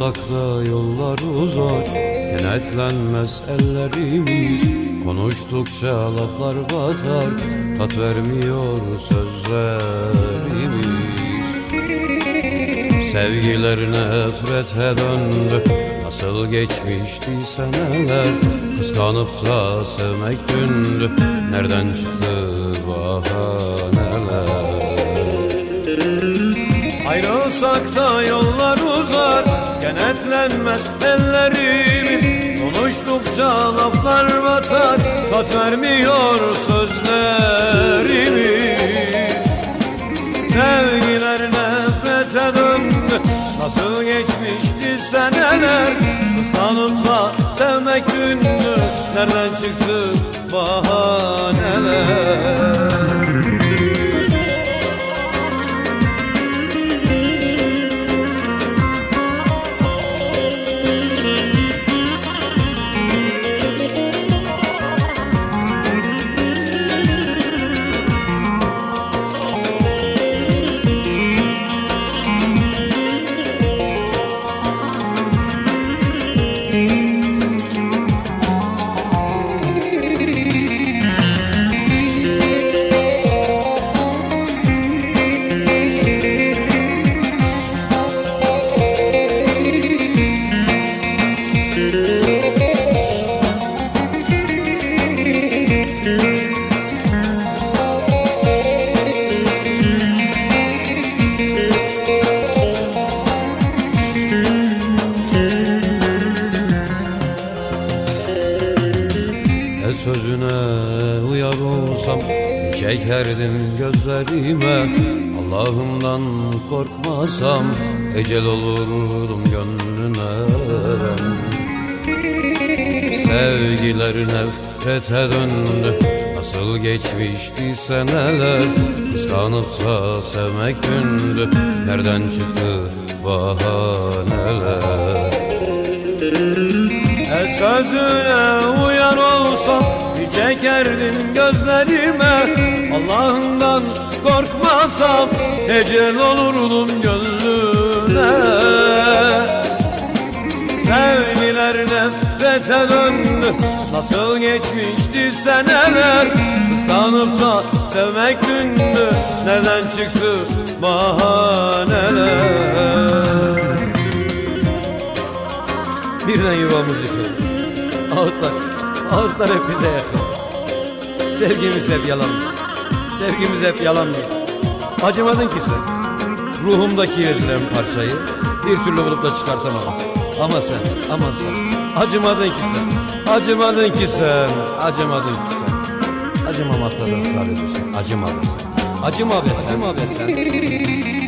Uzakta yollar uzak, kenetlenmez ellerimiz. Konuştukça laflar batar, tat vermiyor sözlerimiz. Sevgiler nefrete döndü, nasıl geçmişti seneler. Kıskanıp da sevmek dündü, nereden çıktı bahaneler. Ayrılsak da yollar uzar, kenetlenmez ellerimiz. Konuştukça laflar batar, tat vermiyor sözlerimiz. Sevgiler nefrete döndü, nasıl geçmişti seneler. Kıskanıp da sevmek dündü, nereden çıktı bahaneler. Sözüne uyar olsam çekerdim gözlerime. Allah'ımdan korkmasam ecel olurdum gönlüne. Sevgiler nefrete döndü, nasıl geçmişti seneler. Kıskanıp da sevmek dündü, nereden çıktı bahaneler. El sözüne uyar olsam bir çekerdim gözlerime. Allah'ından korkmasam ecel olurdum gönlüne. Sevgiler nefrete döndü, nasıl geçmişti seneler. Kıskanıp da sevmek dündü, nereden çıktı bahaneler. Birden yuvamız yıkıldı. Ağıtlar hep bize yakın. Sevgimiz hep yalan, sevgimiz hep yalan değil. Acımadın ki sen, ruhumdaki ezilen parçayı bir türlü bulup da çıkartamadım. Ama sen, acımadın ki sen, acımadın ki sen, acımadın ki sen. Acımamakta da ısrar ediyorsun, acıma be sen, acıma be sen.